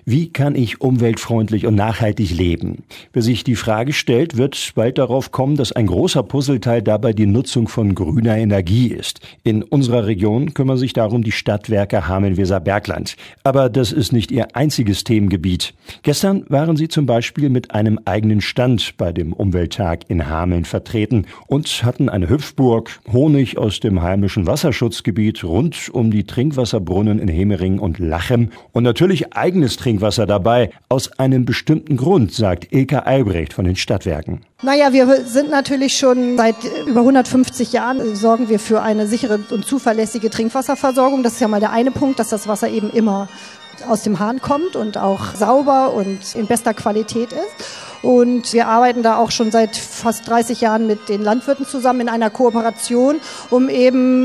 Wie kann ich umweltfreundlich und nachhaltig leben? Wer sich die Frage stellt, wird bald darauf kommen, dass ein großer Puzzleteil dabei die Nutzung von grüner Energie ist. In unserer Region kümmern sich darum die Stadtwerke Hameln-Weser-Bergland. Aber das ist nicht ihr einziges Themengebiet. Gestern waren sie zum Beispiel mit einem eigenen Stand bei dem Umwelttag in Hameln vertreten und hatten eine Hüpfburg, Honig aus dem heimischen Wasserschutzgebiet rund um die Trinkwasserbrunnen in Hemering und Lachem und natürlich eigenes Trinkwasser dabei, aus einem bestimmten Grund, sagt Ilka Albrecht von den Stadtwerken. Naja, wir sind natürlich schon seit über 150 Jahren, sorgen wir für eine sichere und zuverlässige Trinkwasserversorgung. Das ist ja mal der eine Punkt, dass das Wasser eben immer aus dem Hahn kommt und auch sauber und in bester Qualität ist. Und wir arbeiten da auch schon seit fast 30 Jahren mit den Landwirten zusammen in einer Kooperation, um eben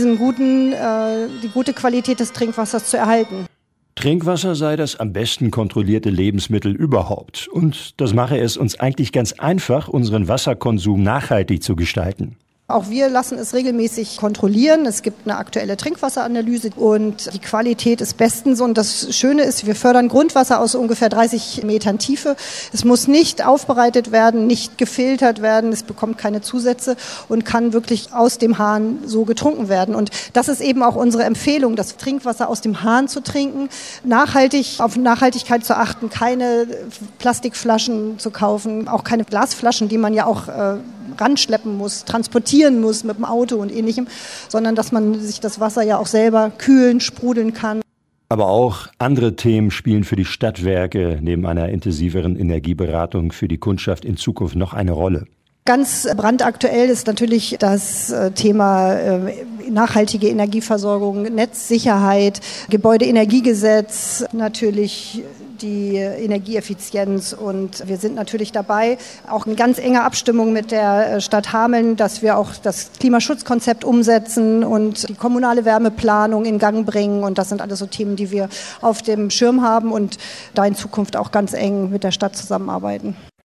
die gute Qualität des Trinkwassers zu erhalten. Trinkwasser sei das am besten kontrollierte Lebensmittel überhaupt. Und das mache es uns eigentlich ganz einfach, unseren Wasserkonsum nachhaltig zu gestalten. Auch wir lassen es regelmäßig kontrollieren. Es gibt eine aktuelle Trinkwasseranalyse und die Qualität ist bestens. Und das Schöne ist, wir fördern Grundwasser aus ungefähr 30 Metern Tiefe. Es muss nicht aufbereitet werden, nicht gefiltert werden. Es bekommt keine Zusätze und kann wirklich aus dem Hahn so getrunken werden. Und das ist eben auch unsere Empfehlung, das Trinkwasser aus dem Hahn zu trinken, nachhaltig auf Nachhaltigkeit zu achten, keine Plastikflaschen zu kaufen, auch keine Glasflaschen, die man ja auch ranschleppen muss, transportieren muss mit dem Auto und Ähnlichem, sondern dass man sich das Wasser ja auch selber kühlen, sprudeln kann. Aber auch andere Themen spielen für die Stadtwerke neben einer intensiveren Energieberatung für die Kundschaft in Zukunft noch eine Rolle. Ganz brandaktuell ist natürlich das Thema nachhaltige Energieversorgung, Netzsicherheit, Gebäudeenergiegesetz, natürlich die Energieeffizienz. Und wir sind natürlich dabei, auch in ganz enger Abstimmung mit der Stadt Hameln, dass wir auch das Klimaschutzkonzept umsetzen und die kommunale Wärmeplanung in Gang bringen. Und das sind alles so Themen, die wir auf dem Schirm haben und da in Zukunft auch ganz eng mit der Stadt zusammenarbeiten.